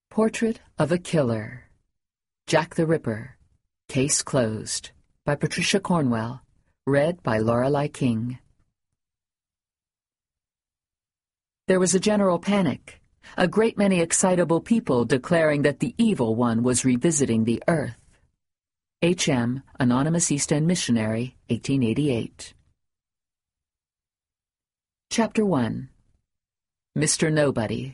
Portrait of a Killer. Jack the Ripper. Case Closed. By Patricia Cornwell. Read by Lorelei King. There was a general panic. A great many excitable people declaring that the Evil One was revisiting the earth. H.M., Anonymous East End Missionary, 1888. Chapter 1. Mr. Nobody.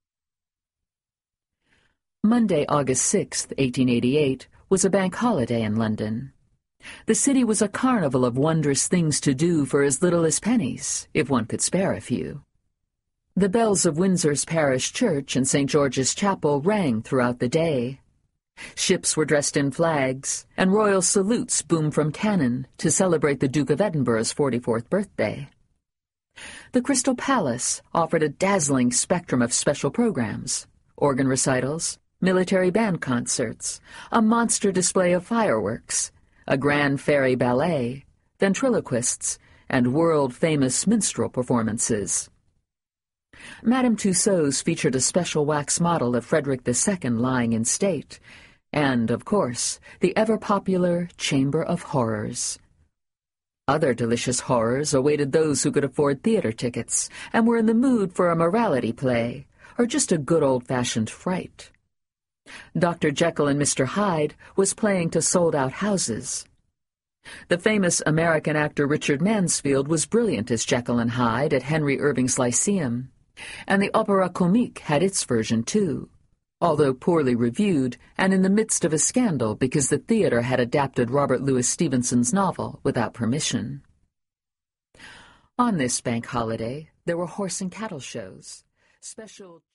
Monday, August 6, 1888, was a bank holiday in London. The city was a carnival of wondrous things to do for as little as pennies, if one could spare a few. The bells of Windsor's parish church and St. George's Chapel rang throughout the day. Ships were dressed in flags, and royal salutes boomed from cannon to celebrate the Duke of Edinburgh's 44th birthday. The Crystal Palace offered a dazzling spectrum of special programs: organ recitals, military band concerts, a monster display of fireworks, a grand fairy ballet, ventriloquists, and world-famous minstrel performances. Madame Tussauds featured a special wax model of Frederick II lying in state, and, of course, the ever-popular Chamber of Horrors. Other delicious horrors awaited those who could afford theater tickets and were in the mood for a morality play, or just a good old-fashioned fright. Dr. Jekyll and Mr. Hyde was playing to sold-out houses. The famous American actor Richard Mansfield was brilliant as Jekyll and Hyde at Henry Irving's Lyceum, and the Opéra Comique had its version too, although poorly reviewed and in the midst of a scandal because the theater had adapted Robert Louis Stevenson's novel without permission. On this bank holiday, there were horse and cattle shows, special